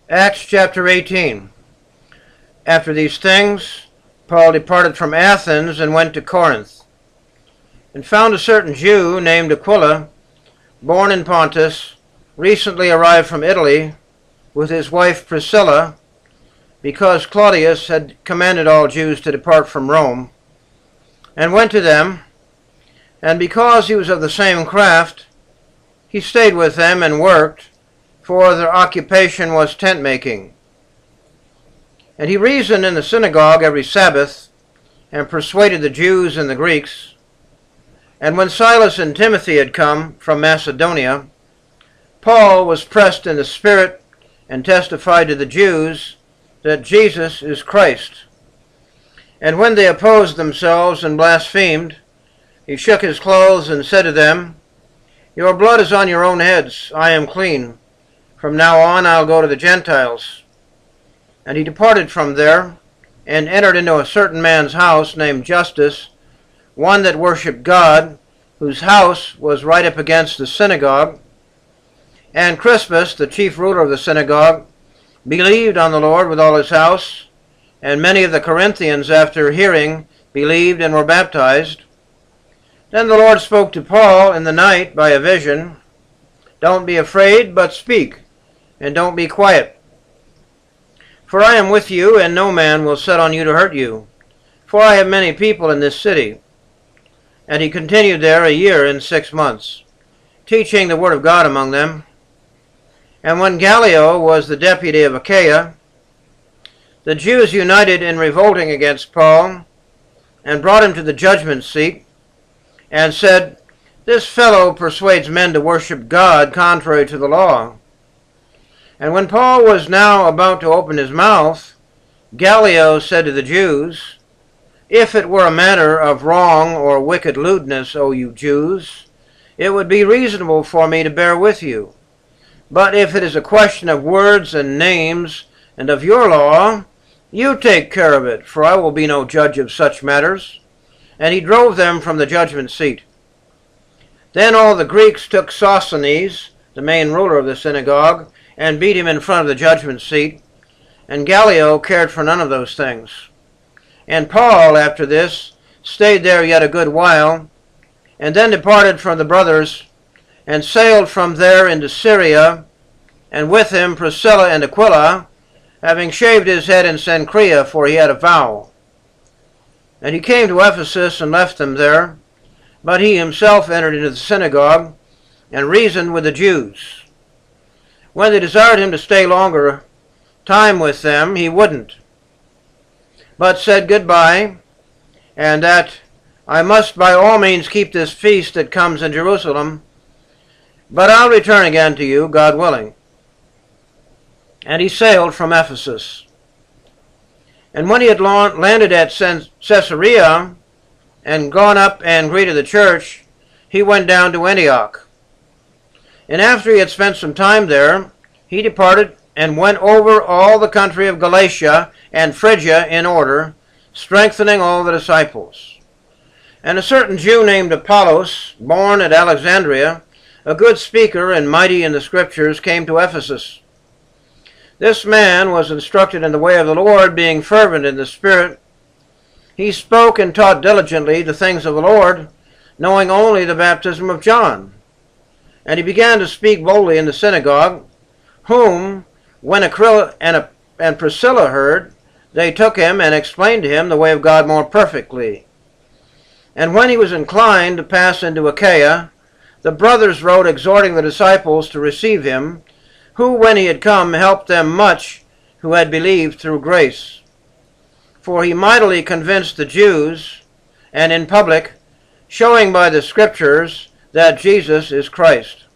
Acts chapter 18. After these things, Paul departed from Athens and went to Corinth, and found a certain Jew named Aquila, born in Pontus, recently arrived from Italy, with his wife Priscilla, because Claudius had commanded all Jews to depart from Rome, and went to them, and because he was of the same craft, he stayed with them and worked, for their occupation was tent-making. And he reasoned in the synagogue every Sabbath, and persuaded the Jews and the Greeks. And when Silas and Timothy had come from Macedonia, Paul was pressed in the Spirit, and testified to the Jews that Jesus is Christ. And when they opposed themselves and blasphemed, he shook his clothes and said to them, "Your blood is on your own heads. I am clean. From now on I'll go to the Gentiles." And he departed from there, and entered into a certain man's house named Justus, one that worshipped God, whose house was right up against the synagogue. And Crispus, the chief ruler of the synagogue, believed on the Lord with all his house, and many of the Corinthians, after hearing, believed and were baptized. Then the Lord spoke to Paul in the night by a vision, "Don't be afraid, but speak, and don't be quiet. For I am with you, and no man will set on you to hurt you, for I have many people in this city." And he continued there 1 year and 6 months, teaching the word of God among them. And when Gallio was the deputy of Achaia, the Jews united in revolting against Paul, and brought him to the judgment seat, and said, "This fellow persuades men to worship God contrary to the law." And when Paul was now about to open his mouth, Gallio said to the Jews, "If it were a matter of wrong or wicked lewdness, O you Jews, it would be reasonable for me to bear with you. But if it is a question of words and names and of your law, you take care of it, for I will be no judge of such matters." And he drove them from the judgment seat. Then all the Greeks took Sosthenes, the main ruler of the synagogue, and beat him in front of the judgment seat. And Gallio cared for none of those things. And Paul, after this, stayed there yet a good while, and then departed from the brothers, and sailed from there into Syria, and with him Priscilla and Aquila, having shaved his head in Cenchrea, for he had a vow. And he came to Ephesus and left them there, but he himself entered into the synagogue, and reasoned with the Jews. When they desired him to stay longer time with them, he wouldn't, but said goodbye, and that I must by all means keep this feast that comes in Jerusalem, but I'll return again to you, God willing. And he sailed from Ephesus. And when he had landed at Caesarea, and gone up and greeted the church, he went down to Antioch. And after he had spent some time there, he departed and went over all the country of Galatia and Phrygia in order, strengthening all the disciples. And a certain Jew named Apollos, born at Alexandria, a good speaker and mighty in the Scriptures, came to Ephesus. This man was instructed in the way of the Lord, being fervent in the Spirit. He spoke and taught diligently the things of the Lord, knowing only the baptism of John. And he began to speak boldly in the synagogue, whom, when Aquila and Priscilla heard, they took him and explained to him the way of God more perfectly. And when he was inclined to pass into Achaia, the brothers wrote exhorting the disciples to receive him, who, when he had come, helped them much who had believed through grace. For he mightily convinced the Jews, and in public, showing by the Scriptures that Jesus is Christ.